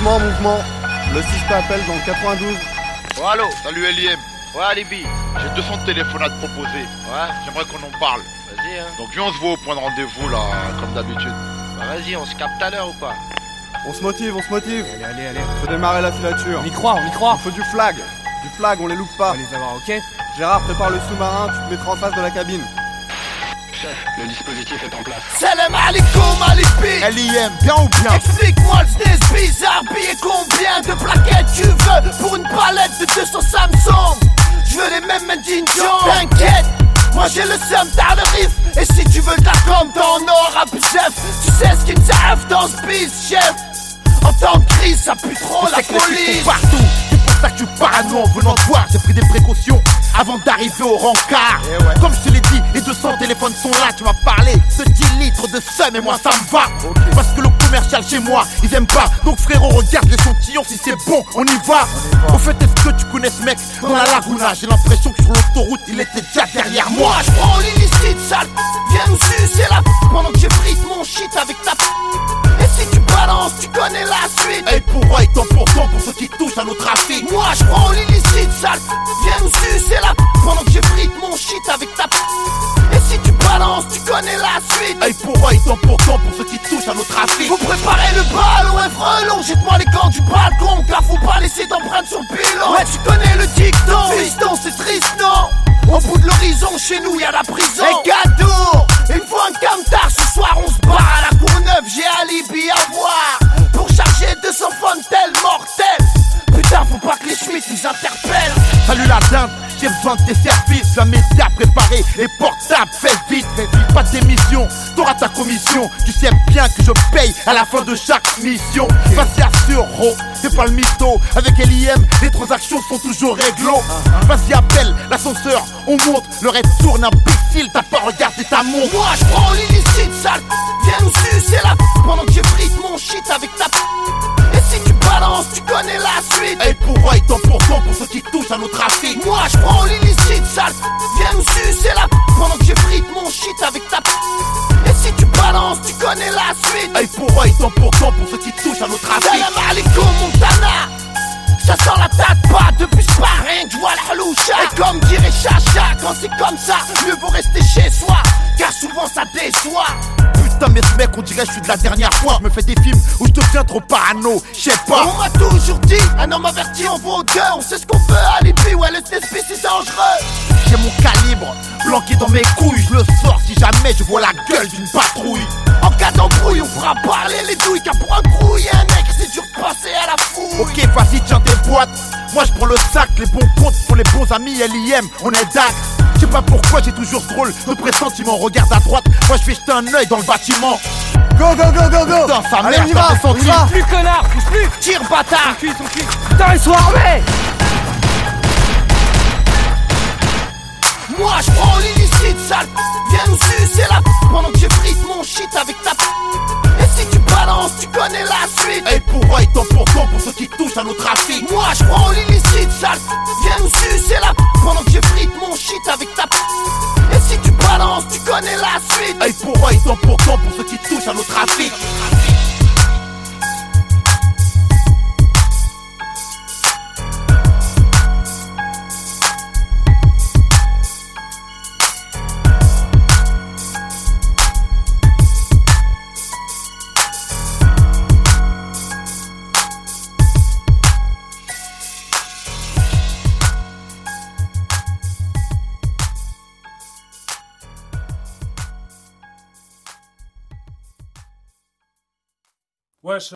Mouvement. Le 6 t'appelle dans le 92. Oh allô, salut Eliem. Ouais Alibi, j'ai 200 téléphones à te proposer. Ouais, j'aimerais qu'on en parle. Vas-y hein. Donc viens on se voit au point de rendez-vous là, comme d'habitude. Bah vas-y, on se capte tout à l'heure ou quoi? On se motive. Allez. Faut démarrer la filature. On y croit. Il faut du flag. Du flag, on les loupe On pas. va les avoir, ok? Gérard, prépare le sous-marin, tu te mettras en face de la cabine. Chef, le dispositif est en place. Salam alaikum Alibi. Eliem, bien ou bien? Explique-moi le SNES bizarre, billet combien de plaquettes tu veux pour une palette de 200 Samsung? Je veux les mêmes made in John. T'inquiète, moi j'ai le seum t'as le riff. Et si tu veux de la com t'en auras plus chef. Tu sais ce qu'il s'arrive dans ce biz chef. En temps de crise ça pue trop la police. Partout, c'est pour ça que je suis parano en venant te voir. J'ai pris des précautions avant d'arriver au rencard. Comme je te l'ai dit, les 200 téléphones sont là. Tu m'as parlé de 10 litres de seum et moi ça me va. Parce que le commercial chez moi, ils aiment pas. Donc frérot, regarde l'échantillon, si c'est bon, on y va. Au fait, est-ce que tu connais ce mec dans la Laguna? J'ai l'impression que sur l'autoroute, il était déjà derrière moi. Moi je prends l'illicite sale. Viens nous sucer la pendant que j'effrite mon shit avec ta Et si tu balances, tu connais la suite. Et pour eux, tant pour ceux qui touchent à nos trafics. Moi je prends l'illicite sale. Viens nous sucer la pendant que j'effrite mon shit avec ta Et si tu balances, tu connais la suite. Et pour eux, tant pour ceux qui touchent à nos trafics. Faut préparer le ballon, un frelon. Jette-moi les gants du balcon, car faut pas laisser d'empreinte sur le pilon. Ouais, tu connais le dicton. Fiston, c'est triste, non? Au bout de l'horizon, chez nous, y'a la prison. Et Gadour, il me faut un camtar. Ce soir, on se barre à la Courneuve. J'ai alibi à voir pour charger 200 fontaines mortelles. Putain, faut pas que les Schmitt nous interpellent. Salut la dinde, j'ai besoin de tes services. La média préparée et portable, fais vite. Pas d'émission, t'auras ta commission. Tu sais bien que je paye à la fin de chaque mission. Vas-y assure, c'est pas le mytho. Avec Eliem, les transactions sont toujours réglo. Vas-y appelle l'ascenseur, on monte. Le reste tourne, imbécile, t'as pas regardé ta montre. Moi je prends l'illicite sale. Viens nous sucer la pendant que j'effrite mon shit avec ta Et si tu balances, tu connais la suite. Et pour eux, tant pour ceux qui touchent à nos trafics. Moi je prends l'illicite sale. Viens nous sucer la pendant que j'effrite mon shit avec ta Et si tu balances, tu connais la suite. Et pour eux, tant pour ceux qui touchent à nos trafics. Salam alaikum Montana. Ça sent la tête pas depuis ce rien que je vois la haloucha. Et comme dirait Chacha, quand c'est comme ça, mieux vaut rester chez soi, car souvent ça déçoit. Putain mais ce mec on dirait que je suis de la dernière fois. Je me fais des films où je deviens trop parano. Je sais pas. On m'a toujours dit, un homme averti en vaut deux. On sait ce qu'on veut à l'épée, ouais le TSP c'est dangereux. J'ai mon calibre planqué dans mes couilles. Je le sors si jamais je vois la gueule d'une patrouille. En cas d'embrouille on fera parler les douilles, car pour un grouille un mec c'est dur de passer à la fouille. Ok vas-y tiens tes boîtes. Moi je prends le sac, les bons comptes pour les bons amis. Eliem, on est dac. Je sais pas pourquoi j'ai toujours ce drôle de pressentiment. Regarde à droite, moi je vais jeter un œil dans le bâtiment. Go. Putain sa Allez, mère, on y va, t'as on y va. Plus connard, pousse plus! Tire bâtard. Son cul! Putain, ils sont armés! Moi je prends l'illicite sale. Viens nous sucer la pendant que j'effrite mon shit avec ta Et si tu balances, tu connais la suite. Et pour eux, tant pour ceux qui touchent à nos trafics. Moi je prends l'illicite sale. Viens nous sucer la pendant que j'effrite mon shit avec ta Et si tu balances, tu connais la suite. Et pour eux, tant pour ceux qui touchent à nos trafics. Wesh.